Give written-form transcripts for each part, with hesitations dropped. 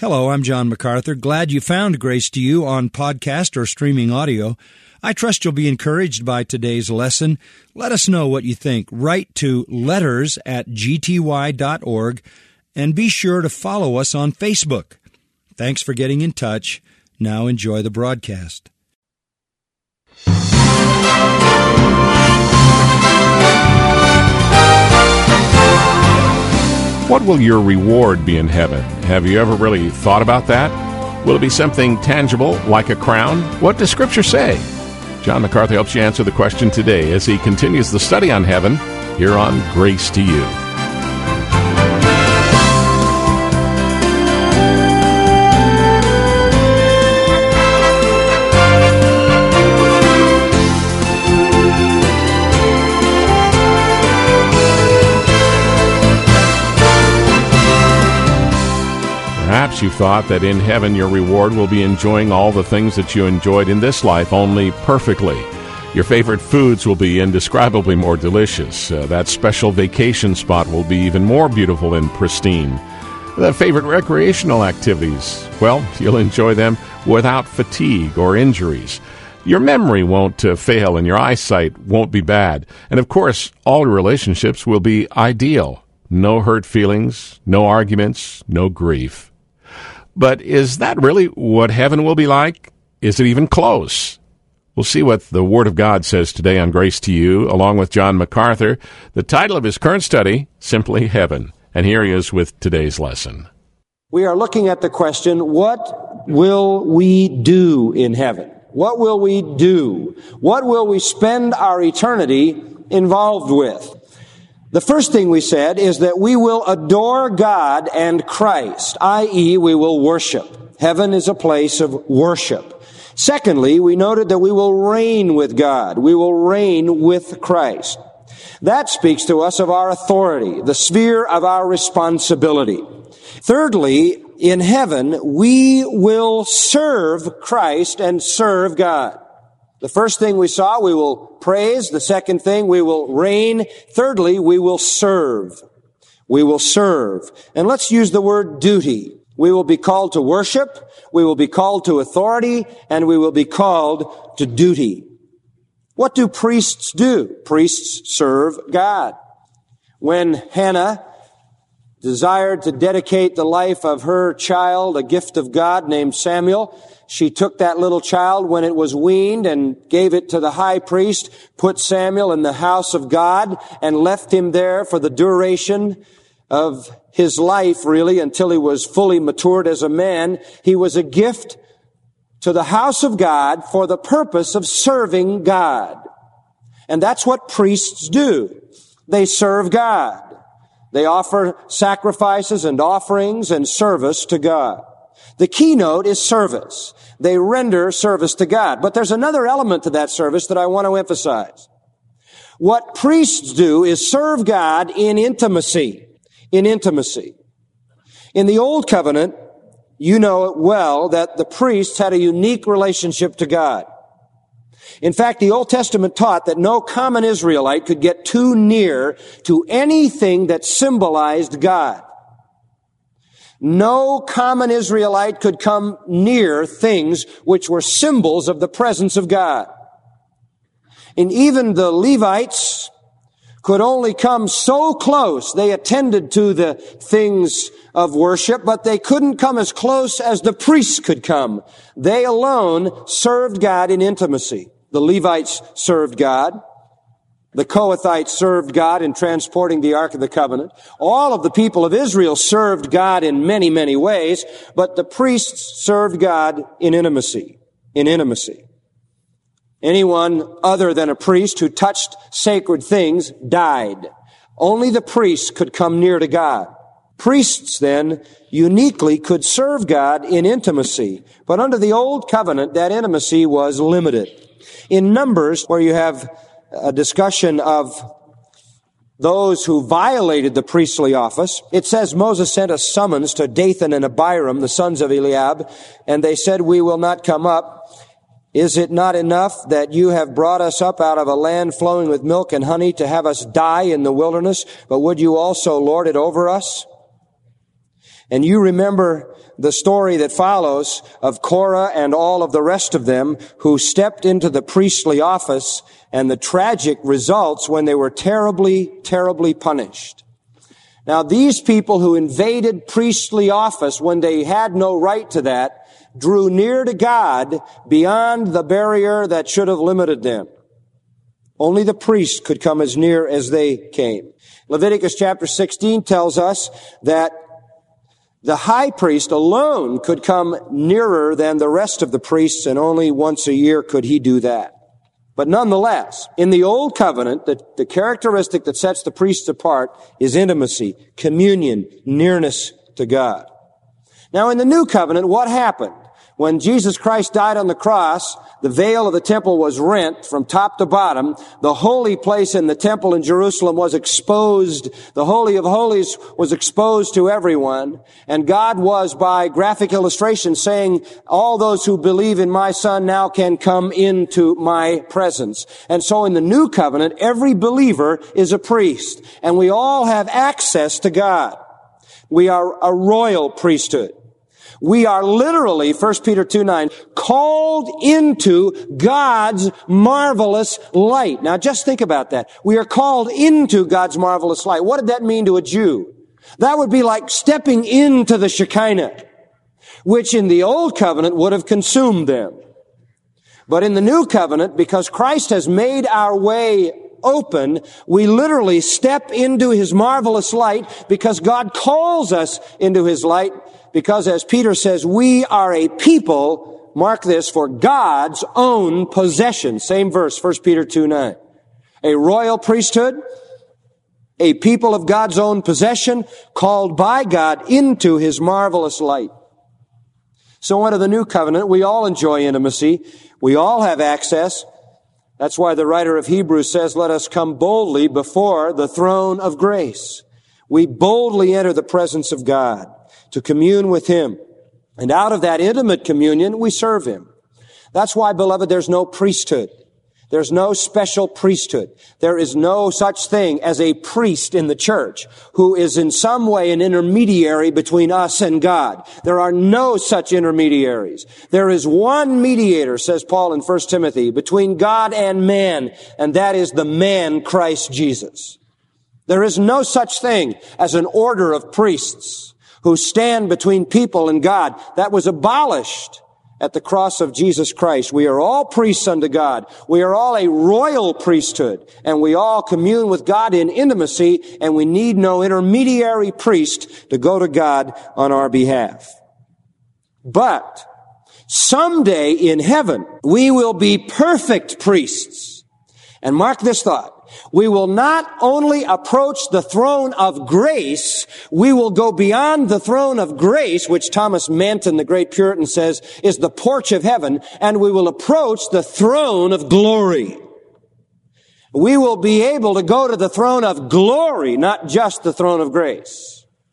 Hello, I'm John MacArthur. Glad you found Grace to You on podcast or streaming audio. I trust you'll be encouraged by today's lesson. Let us know what you think. Write to letters@gty.org and be sure to follow us on Facebook. Thanks for getting in touch. Now enjoy the broadcast. What will your reward be in heaven? Have you ever really thought about that? Will it be something tangible, like a crown? What does Scripture say? John MacArthur helps you answer the question today as he continues the study on heaven here on Grace to You. Perhaps you thought that in heaven your reward will be enjoying all the things that you enjoyed in this life, only perfectly. Your favorite foods will be indescribably more delicious. That special vacation spot will be even more beautiful and pristine. The favorite recreational activities, well, you'll enjoy them without fatigue or injuries. Your memory won't fail and your eyesight won't be bad. And of course, all your relationships will be ideal. No hurt feelings, no arguments, no grief. But is that really what heaven will be like? Is it even close? We'll see what the Word of God says today on Grace to You, along with John MacArthur. The title of his current study, Simply Heaven. And here he is with today's lesson. We are looking at the question, what will we do in heaven? What will we do? What will we spend our eternity involved with? The first thing we said is that we will adore God and Christ, i.e., we will worship. Heaven is a place of worship. Secondly, we noted that we will reign with God. We will reign with Christ. That speaks to us of our authority, the sphere of our responsibility. Thirdly, in heaven, we will serve Christ and serve God. The first thing we saw, we will praise. The second thing, we will reign. Thirdly, we will serve. We will serve. And let's use the word duty. We will be called to worship, we will be called to authority, and we will be called to duty. What do priests do? Priests serve God. When Hannah desired to dedicate the life of her child, a gift of God named Samuel, she took that little child when it was weaned and gave it to the high priest, put Samuel in the house of God, and left him there for the duration of his life, really, until he was fully matured as a man. He was a gift to the house of God for the purpose of serving God. And that's what priests do. They serve God. They offer sacrifices and offerings and service to God. The keynote is service. They render service to God. But there's another element to that service that I want to emphasize. What priests do is serve God in intimacy. In intimacy. In the Old Covenant, you know it well that the priests had a unique relationship to God. In fact, the Old Testament taught that no common Israelite could get too near to anything that symbolized God. No common Israelite could come near things which were symbols of the presence of God. And even the Levites could only come so close. They attended to the things of worship, but they couldn't come as close as the priests could come. They alone served God in intimacy. The Levites served God. The Kohathites served God in transporting the Ark of the Covenant. All of the people of Israel served God in many, many ways, but the priests served God in intimacy. In intimacy. Anyone other than a priest who touched sacred things died. Only the priests could come near to God. Priests then uniquely could serve God in intimacy. But under the Old Covenant, that intimacy was limited. In Numbers, where you have a discussion of those who violated the priestly office, it says Moses sent a summons to Dathan and Abiram, the sons of Eliab, and they said, "We will not come up. Is it not enough that you have brought us up out of a land flowing with milk and honey to have us die in the wilderness? But would you also lord it over us?" And you remember the story that follows of Korah and all of the rest of them who stepped into the priestly office and the tragic results when they were terribly, terribly punished. Now, these people who invaded priestly office when they had no right to that drew near to God beyond the barrier that should have limited them. Only the priest could come as near as they came. Leviticus chapter 16 tells us that the high priest alone could come nearer than the rest of the priests, and only once a year could he do that. But nonetheless, in the Old Covenant, the characteristic that sets the priests apart is intimacy, communion, nearness to God. Now, in the New Covenant, what happened? When Jesus Christ died on the cross, the veil of the temple was rent from top to bottom. The holy place in the temple in Jerusalem was exposed. The Holy of Holies was exposed to everyone. And God was, by graphic illustration, saying, all those who believe in my Son now can come into my presence. And so in the New Covenant, every believer is a priest. And we all have access to God. We are a royal priesthood. We are literally, 1 Peter 2:9, called into God's marvelous light. Now just think about that. We are called into God's marvelous light. What did that mean to a Jew? That would be like stepping into the Shekinah, which in the Old Covenant would have consumed them. But in the New Covenant, because Christ has made our way open, we literally step into His marvelous light because God calls us into His light. Because as Peter says, we are a people, mark this, for God's own possession. Same verse, 1 Peter 2:9. A royal priesthood, a people of God's own possession, called by God into His marvelous light. So under the New Covenant, we all enjoy intimacy. We all have access. That's why the writer of Hebrews says, let us come boldly before the throne of grace. We boldly enter the presence of God to commune with Him. And out of that intimate communion, we serve Him. That's why, beloved, there's no priesthood. There's no special priesthood. There is no such thing as a priest in the church who is in some way an intermediary between us and God. There are no such intermediaries. There is one mediator, says Paul in 1 Timothy, between God and man, and that is the man Christ Jesus. There is no such thing as an order of priests who stand between people and God. That was abolished at the cross of Jesus Christ. We are all priests unto God. We are all a royal priesthood, and we all commune with God in intimacy, and we need no intermediary priest to go to God on our behalf. But someday in heaven, we will be perfect priests. And mark this thought. We will not only approach the throne of grace, we will go beyond the throne of grace, which Thomas Manton, the great Puritan, says is the porch of heaven, and we will approach the throne of glory. We will be able to go to the throne of glory, not just the throne of grace.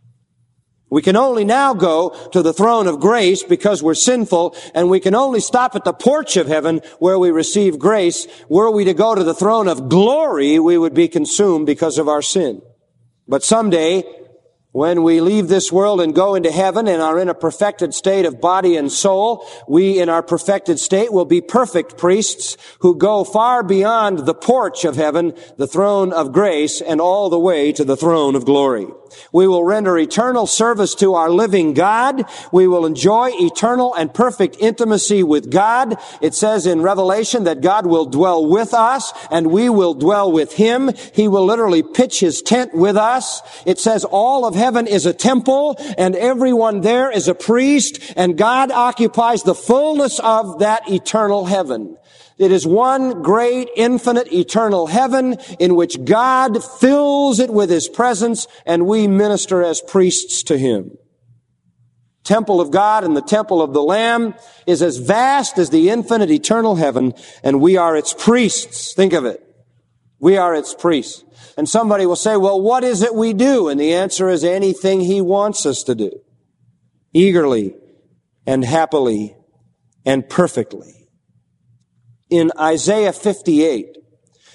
We can only now go to the throne of grace because we're sinful, and we can only stop at the porch of heaven where we receive grace. Were we to go to the throne of glory, we would be consumed because of our sin. But someday, when we leave this world and go into heaven and are in a perfected state of body and soul, we in our perfected state will be perfect priests who go far beyond the porch of heaven, the throne of grace, and all the way to the throne of glory. We will render eternal service to our living God. We will enjoy eternal and perfect intimacy with God. It says in Revelation that God will dwell with us and we will dwell with Him. He will literally pitch His tent with us. It says all of heaven is a temple and everyone there is a priest, and God occupies the fullness of that eternal heaven. It is one great, infinite, eternal heaven in which God fills it with His presence, and we minister as priests to Him. Temple of God and the temple of the Lamb is as vast as the infinite, eternal heaven, and we are its priests. Think of it. We are its priests. And somebody will say, well, what is it we do? And the answer is anything He wants us to do. Eagerly and happily and perfectly. In Isaiah 58,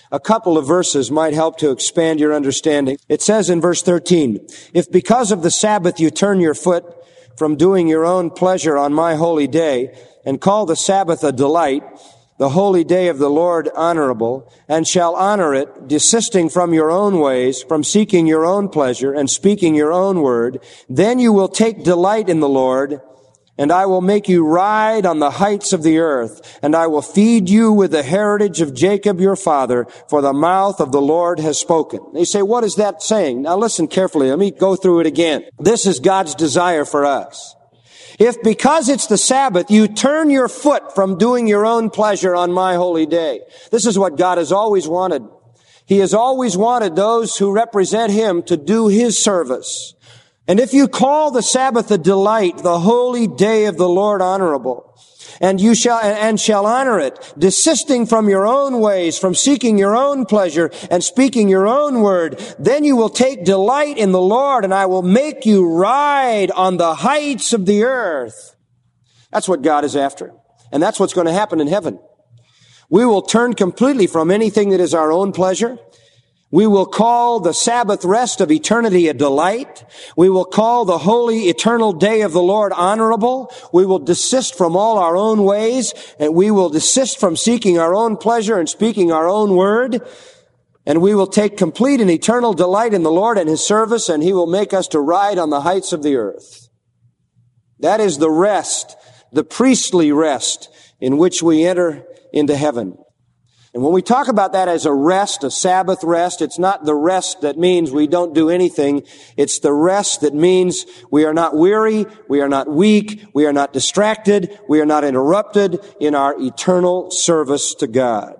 A couple of verses might help to expand your understanding. It says in verse 13, if because of the Sabbath you turn your foot from doing your own pleasure on my holy day, and call the Sabbath a delight, the holy day of the Lord honorable, and shall honor it, desisting from your own ways, from seeking your own pleasure, and speaking your own word, then you will take delight in the Lord, and I will make you ride on the heights of the earth, and I will feed you with the heritage of Jacob your father, for the mouth of the Lord has spoken. They say, what is that saying? Now listen carefully. Let me go through it again. This is God's desire for us. If because it's the Sabbath, you turn your foot from doing your own pleasure on my holy day. This is what God has always wanted. He has always wanted those who represent Him to do His service. And if you call the Sabbath a delight, the holy day of the Lord honorable, and you shall honor it, desisting from your own ways, from seeking your own pleasure and speaking your own word, then you will take delight in the Lord, and I will make you ride on the heights of the earth. That's what God is after. And that's what's going to happen in heaven. We will turn completely from anything that is our own pleasure. We will call the Sabbath rest of eternity a delight. We will call the holy eternal day of the Lord honorable. We will desist from all our own ways, and we will desist from seeking our own pleasure and speaking our own word. And we will take complete and eternal delight in the Lord and His service, and He will make us to ride on the heights of the earth. That is the rest, the priestly rest in which we enter into heaven. And when we talk about that as a rest, a Sabbath rest, it's not the rest that means we don't do anything. It's the rest that means we are not weary, we are not weak, we are not distracted, we are not interrupted in our eternal service to God.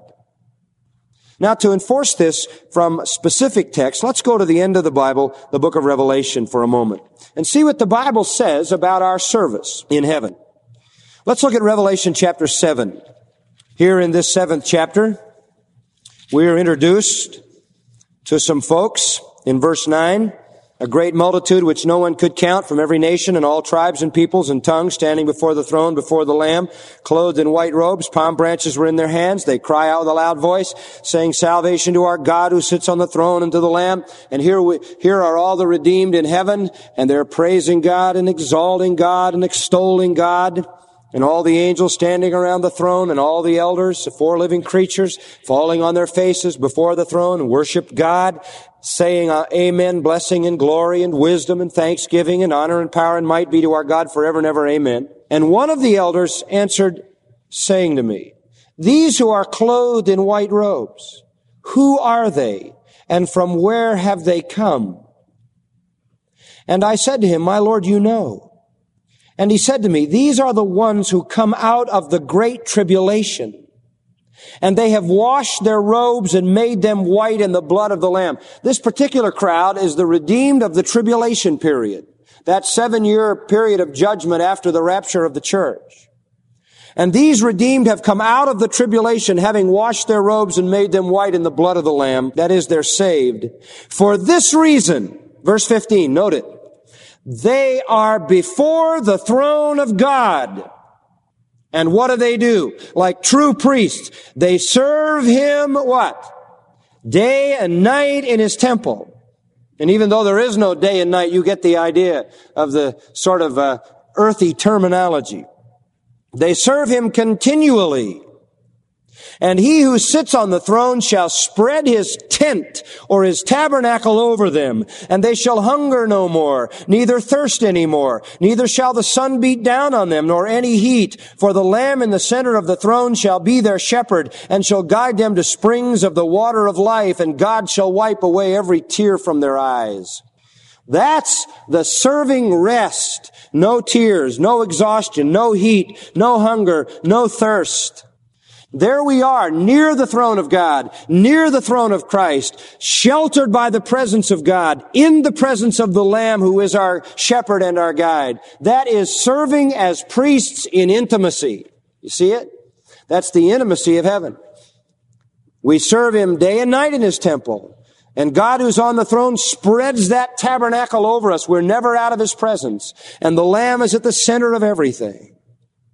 Now, to enforce this from specific texts, let's go to the end of the Bible, the book of Revelation, for a moment, and see what the Bible says about our service in heaven. Let's look at Revelation chapter 7. Here in this 7th chapter, we are introduced to some folks in verse 9, a great multitude which no one could count from every nation and all tribes and peoples and tongues standing before the throne, before the Lamb, clothed in white robes, palm branches were in their hands. They cry out with a loud voice, saying, salvation to our God who sits on the throne and to the Lamb. And here are all the redeemed in heaven, and they're praising God and exalting God and extolling God. And all the angels standing around the throne and all the elders, the 4 living creatures, falling on their faces before the throne, worship God, saying, amen, blessing and glory and wisdom and thanksgiving and honor and power and might be to our God forever and ever, amen. And one of the elders answered, saying to me, these who are clothed in white robes, who are they, and from where have they come? And I said to him, my Lord, you know. And he said to me, these are the ones who come out of the great tribulation, and they have washed their robes and made them white in the blood of the Lamb. This particular crowd is the redeemed of the tribulation period, that 7-year period of judgment after the rapture of the church. And these redeemed have come out of the tribulation, having washed their robes and made them white in the blood of the Lamb. That is, they're saved. For this reason, verse 15, note it, they are before the throne of God. And what do? Like true priests, they serve Him what? Day and night in His temple. And even though there is no day and night, you get the idea of the sort of earthy terminology. They serve Him continually. And He who sits on the throne shall spread His tent or His tabernacle over them, and they shall hunger no more, neither thirst any more, neither shall the sun beat down on them, nor any heat. For the Lamb in the center of the throne shall be their shepherd, and shall guide them to springs of the water of life, and God shall wipe away every tear from their eyes. That's the serving rest. No tears, no exhaustion, no heat, no hunger, no thirst. There we are, near the throne of God, near the throne of Christ, sheltered by the presence of God, in the presence of the Lamb who is our shepherd and our guide. That is serving as priests in intimacy. You see it? That's the intimacy of heaven. We serve Him day and night in His temple. And God who's on the throne spreads that tabernacle over us. We're never out of His presence. And the Lamb is at the center of everything.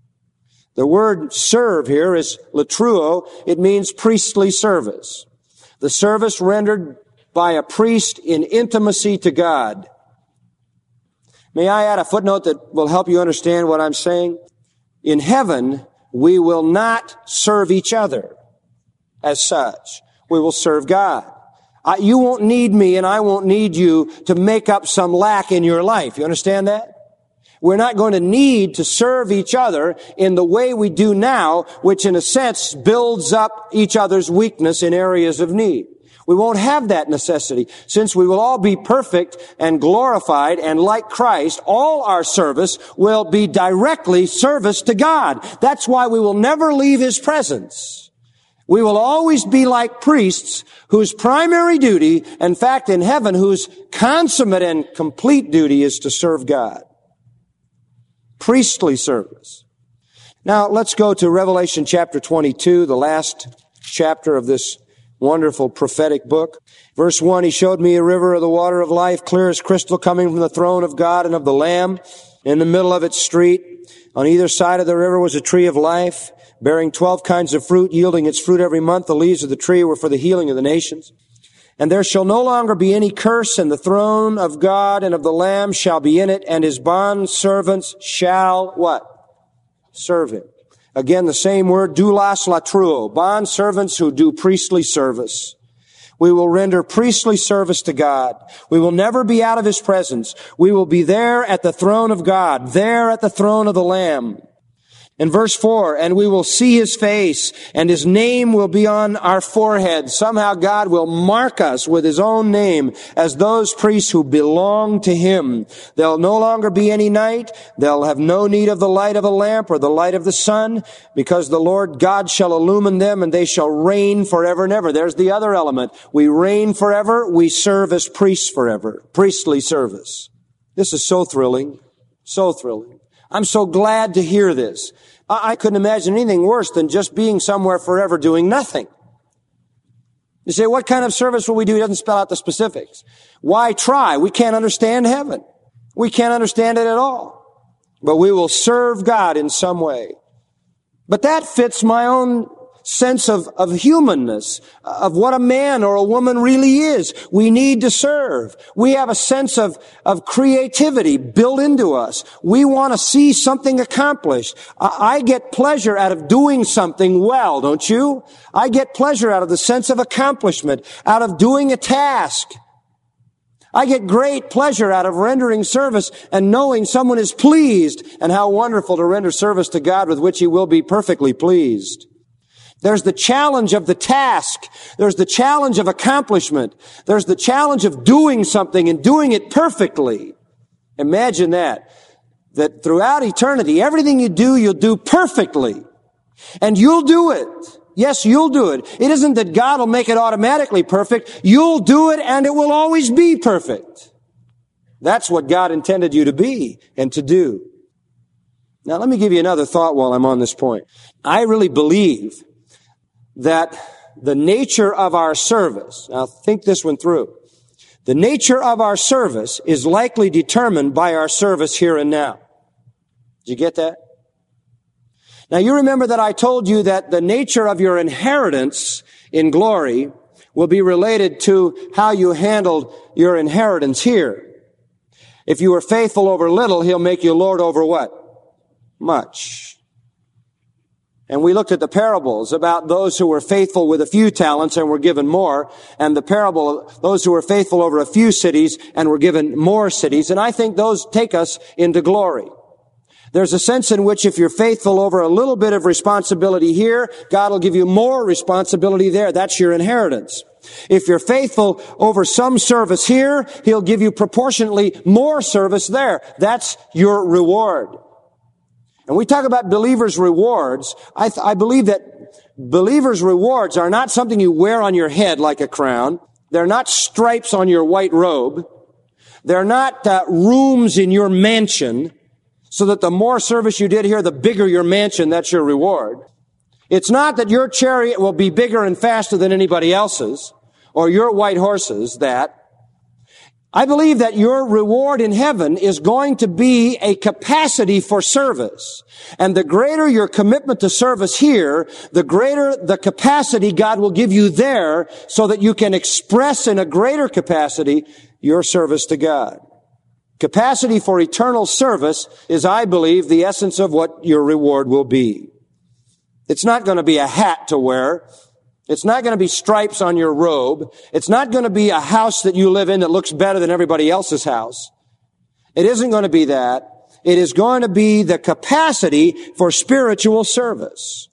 The word serve here is latruo. It means priestly service. the service rendered by a priest in intimacy to God. May I add a footnote that will help you understand what I'm saying? In heaven, we will not serve each other as such. We will serve God. You won't need me and I won't need you to make up some lack in your life. You understand that? We're not going to need to serve each other in the way we do now, which in a sense builds up each other's weakness in areas of need. We won't have that necessity. Since we will all be perfect and glorified and like Christ, all our service will be directly service to God. That's why we will never leave His presence. We will always be like priests whose primary duty, in fact in heaven, whose consummate and complete duty is to serve God. Priestly service. Now let's go to Revelation chapter 22, the last chapter of this wonderful prophetic book. Verse 1, He showed me a river of the water of life, clear as crystal, coming from the throne of God and of the Lamb. In the middle of its street, on either side of the river, was a tree of life, bearing 12 kinds of fruit, yielding its fruit every month. The leaves of the tree were for the healing of the nations. And there shall no longer be any curse, and the throne of God and of the Lamb shall be in it, and His bondservants shall what? Serve Him. Again, the same word, doulos latruo, bondservants who do priestly service. We will render priestly service to God. We will never be out of His presence. We will be there at the throne of God, there at the throne of the Lamb. In verse 4, and we will see His face, and His name will be on our forehead. Somehow God will mark us with His own name as those priests who belong to Him. There'll no longer be any night. They'll have no need of the light of a lamp or the light of the sun, because the Lord God shall illumine them, and they shall reign forever and ever. There's the other element. We reign forever. We serve as priests forever. Priestly service. This is so thrilling. So thrilling. I'm so glad to hear this. I couldn't imagine anything worse than just being somewhere forever doing nothing. You say, what kind of service will we do? He doesn't spell out the specifics. Why try? We can't understand heaven. We can't understand it at all. But we will serve God in some way. But that fits my own sense of humanness, of what a man or a woman really is. We need to serve. We have a sense of creativity built into us. We want to see something accomplished. I get pleasure out of doing something well, don't you? I get pleasure out of the sense of accomplishment, out of doing a task. I get great pleasure out of rendering service and knowing someone is pleased, and how wonderful to render service to God with which He will be perfectly pleased. There's the challenge of the task. There's the challenge of accomplishment. There's the challenge of doing something and doing it perfectly. Imagine that throughout eternity, everything you do, you'll do perfectly. And you'll do it. Yes, you'll do it. It isn't that God will make it automatically perfect. You'll do it and it will always be perfect. That's what God intended you to be and to do. Now, let me give you another thought while I'm on this point. I really believe that the nature of our service, now think this one through, the nature of our service is likely determined by our service here and now. Did you get that? Now you remember that I told you that the nature of your inheritance in glory will be related to how you handled your inheritance here. If you were faithful over little, He'll make you Lord over what? Much. And we looked at the parables about those who were faithful with a few talents and were given more, and the parable of those who were faithful over a few cities and were given more cities. And I think those take us into glory. There's a sense in which if you're faithful over a little bit of responsibility here, God will give you more responsibility there. That's your inheritance. If you're faithful over some service here, He'll give you proportionately more service there. That's your reward. And we talk about believers' rewards. I believe that believers' rewards are not something you wear on your head like a crown. They're not stripes on your white robe. They're not rooms in your mansion, so that the more service you did here, the bigger your mansion, that's your reward. It's not that your chariot will be bigger and faster than anybody else's, or your white horses, that. I believe that your reward in heaven is going to be a capacity for service. And the greater your commitment to service here, the greater the capacity God will give you there so that you can express in a greater capacity your service to God. Capacity for eternal service is, I believe, the essence of what your reward will be. It's not going to be a hat to wear. It's not going to be stripes on your robe. It's not going to be a house that you live in that looks better than everybody else's house. It isn't going to be that. It is going to be the capacity for spiritual service.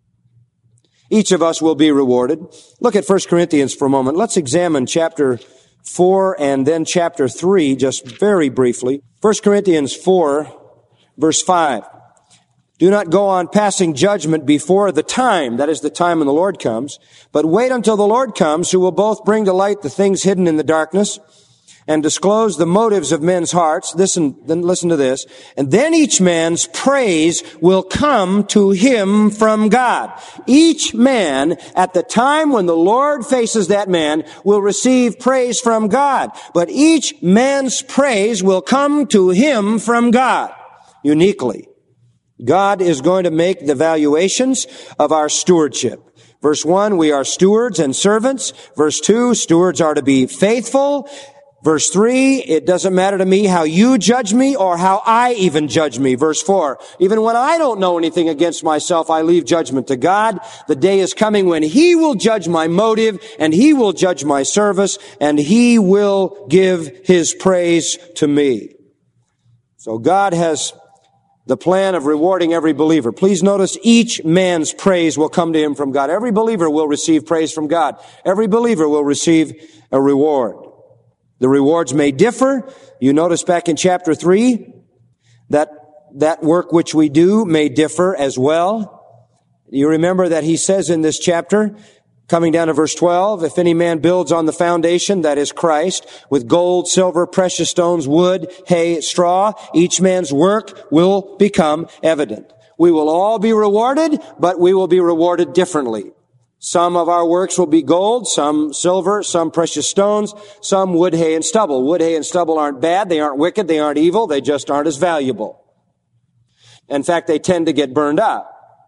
Each of us will be rewarded. Look at 1 Corinthians for a moment. Let's examine chapter 4 and then chapter 3 just very briefly. 1 Corinthians 4, verse 5. Do not go on passing judgment before the time, that is the time when the Lord comes, but wait until the Lord comes, who will both bring to light the things hidden in the darkness and disclose the motives of men's hearts. Listen to this. And then each man's praise will come to him from God. Each man at the time when the Lord faces that man will receive praise from God. But each man's praise will come to him from God uniquely. God is going to make the valuations of our stewardship. Verse 1, we are stewards and servants. Verse 2, stewards are to be faithful. Verse 3, it doesn't matter to me how you judge me or how I even judge me. Verse 4, even when I don't know anything against myself, I leave judgment to God. The day is coming when He will judge my motive and He will judge my service and He will give His praise to me. So God has the plan of rewarding every believer. Please notice each man's praise will come to him from God. Every believer will receive praise from God. Every believer will receive a reward. The rewards may differ. You notice back in chapter 3 that work which we do may differ as well. You remember that he says in this chapter, coming down to verse 12, if any man builds on the foundation, that is Christ, with gold, silver, precious stones, wood, hay, straw, each man's work will become evident. We will all be rewarded, but we will be rewarded differently. Some of our works will be gold, some silver, some precious stones, some wood, hay, and stubble. Wood, hay, and stubble aren't bad, they aren't wicked, they aren't evil, they just aren't as valuable. In fact, they tend to get burned up.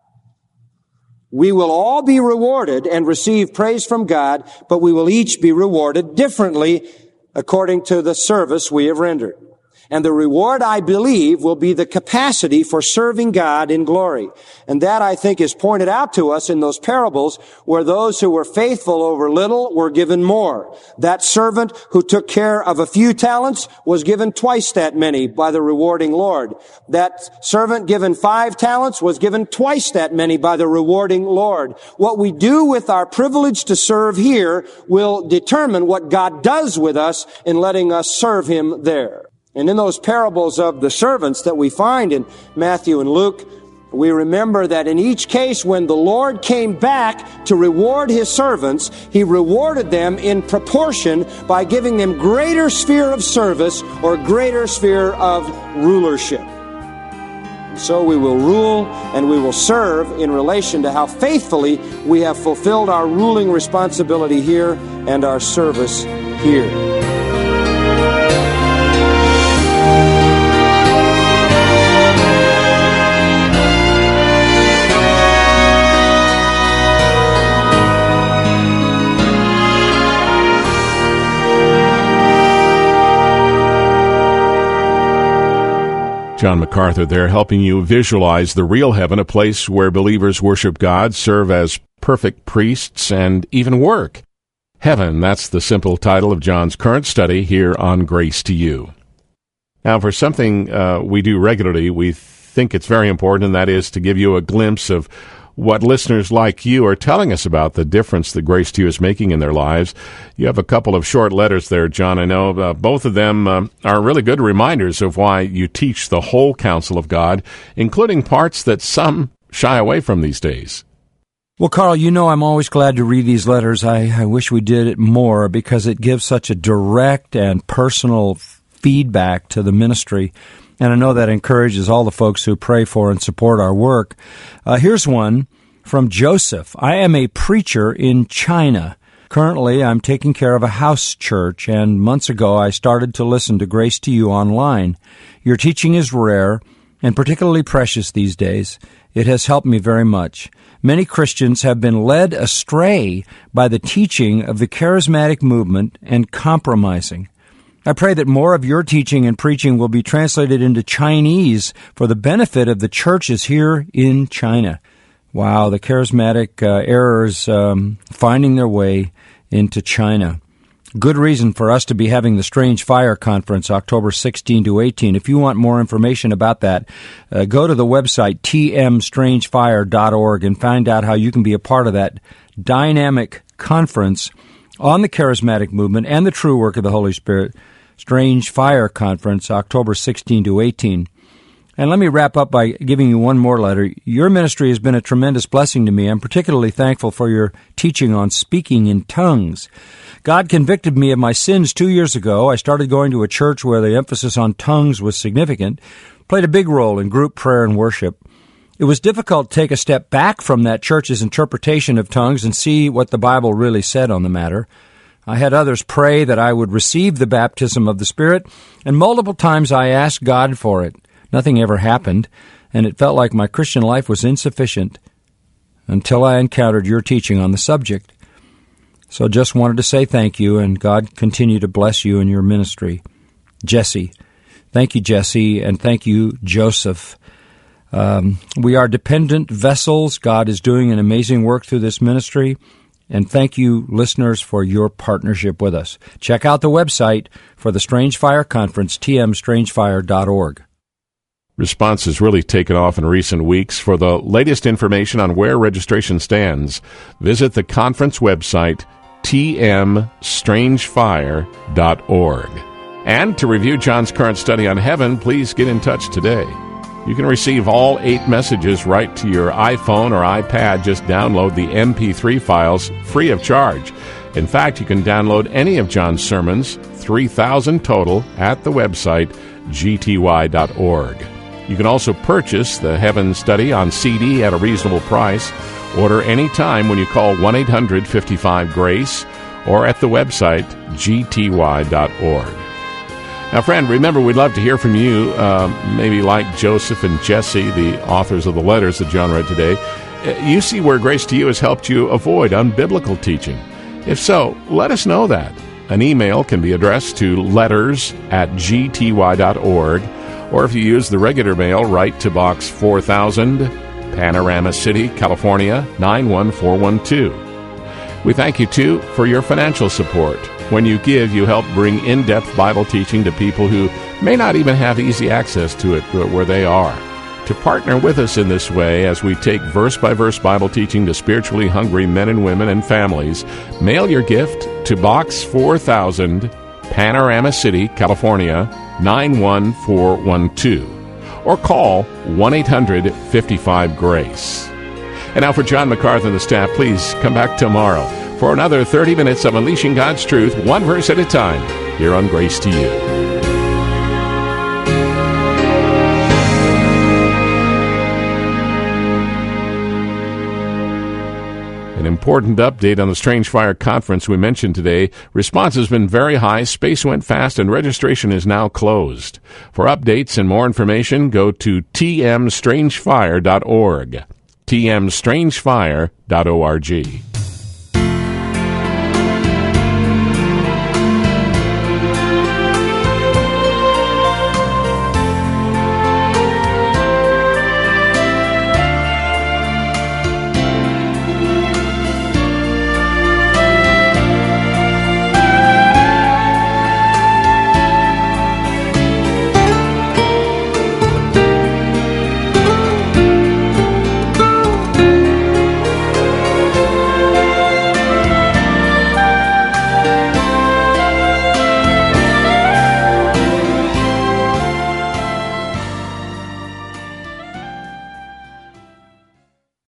We will all be rewarded and receive praise from God, but we will each be rewarded differently according to the service we have rendered. And the reward, I believe, will be the capacity for serving God in glory. And that, I think, is pointed out to us in those parables where those who were faithful over little were given more. That servant who took care of a few talents was given twice that many by the rewarding Lord. That servant given 5 talents was given twice that many by the rewarding Lord. What we do with our privilege to serve here will determine what God does with us in letting us serve Him there. And in those parables of the servants that we find in Matthew and Luke, we remember that in each case when the Lord came back to reward His servants, He rewarded them in proportion by giving them greater sphere of service or greater sphere of rulership. And so we will rule and we will serve in relation to how faithfully we have fulfilled our ruling responsibility here and our service here. John MacArthur there, helping you visualize the real heaven, a place where believers worship God, serve as perfect priests, and even work. Heaven, that's the simple title of John's current study here on Grace to You. Now, for something we do regularly, we think it's very important, and that is to give you a glimpse of what listeners like you are telling us about the difference that Grace to You is making in their lives. You have a couple of short letters there, John. I know both of them are really good reminders of why you teach the whole counsel of God, including parts that some shy away from these days. Well, Carl, you know I'm always glad to read these letters. I wish we did it more because it gives such a direct and personal feedback to the ministry. And I know that encourages all the folks who pray for and support our work. Here's one from Joseph. I am a preacher in China. Currently, I'm taking care of a house church, and months ago I started to listen to Grace to You online. Your teaching is rare and particularly precious these days. It has helped me very much. Many Christians have been led astray by the teaching of the charismatic movement and compromising. I pray that more of your teaching and preaching will be translated into Chinese for the benefit of the churches here in China. Wow, the charismatic errors finding their way into China. Good reason for us to be having the Strange Fire Conference October 16 to 18. If you want more information about that, go to the website tmstrangefire.org and find out how you can be a part of that dynamic conference on the charismatic movement and the true work of the Holy Spirit. Strange Fire Conference October 16 to 18. And let me wrap up by giving you one more letter. Your ministry has been a tremendous blessing to me. I'm particularly thankful for your teaching on speaking in tongues. God convicted me of my sins 2 years ago. I started going to a church where the emphasis on tongues was significant, played a big role in group prayer and worship. It was difficult to take a step back from that church's interpretation of tongues and see what the Bible really said on the matter. I had others pray that I would receive the baptism of the Spirit, and multiple times I asked God for it. Nothing ever happened, and it felt like my Christian life was insufficient until I encountered your teaching on the subject. So just wanted to say thank you, and God continue to bless you in your ministry. Jesse. Thank you, Jesse, and thank you, Joseph. We are dependent vessels. God is doing an amazing work through this ministry, and thank you, listeners, for your partnership with us. Check out the website for the Strange Fire Conference, tmstrangefire.org. Response has really taken off in recent weeks. For the latest information on where registration stands, visit the conference website, tmstrangefire.org. And to review John's current study on heaven, please get in touch today. You can receive all 8 messages right to your iPhone or iPad. Just download the MP3 files free of charge. In fact, you can download any of John's sermons, 3,000 total, at the website gty.org. You can also purchase the Heaven Study on CD at a reasonable price. Order anytime when you call 1-800-55-GRACE or at the website gty.org. Now, friend, remember, we'd love to hear from you, maybe like Joseph and Jesse, the authors of the letters that John read today. You see where Grace to You has helped you avoid unbiblical teaching. If so, let us know that. An email can be addressed to letters@gty.org, or if you use the regular mail, write to Box 4000, Panorama City, California, 91412. We thank you, too, for your financial support. When you give, you help bring in-depth Bible teaching to people who may not even have easy access to it where they are. To partner with us in this way as we take verse-by-verse Bible teaching to spiritually hungry men and women and families, mail your gift to Box 4000, Panorama City, California, 91412. Or call 1-800-55-GRACE. And now for John MacArthur and the staff, please come back tomorrow for another 30 minutes of Unleashing God's Truth, one verse at a time, here on Grace to You. An important update on the Strange Fire Conference we mentioned today. Response has been very high, space went fast, and registration is now closed. For updates and more information, go to tmstrangefire.org. tmstrangefire.org.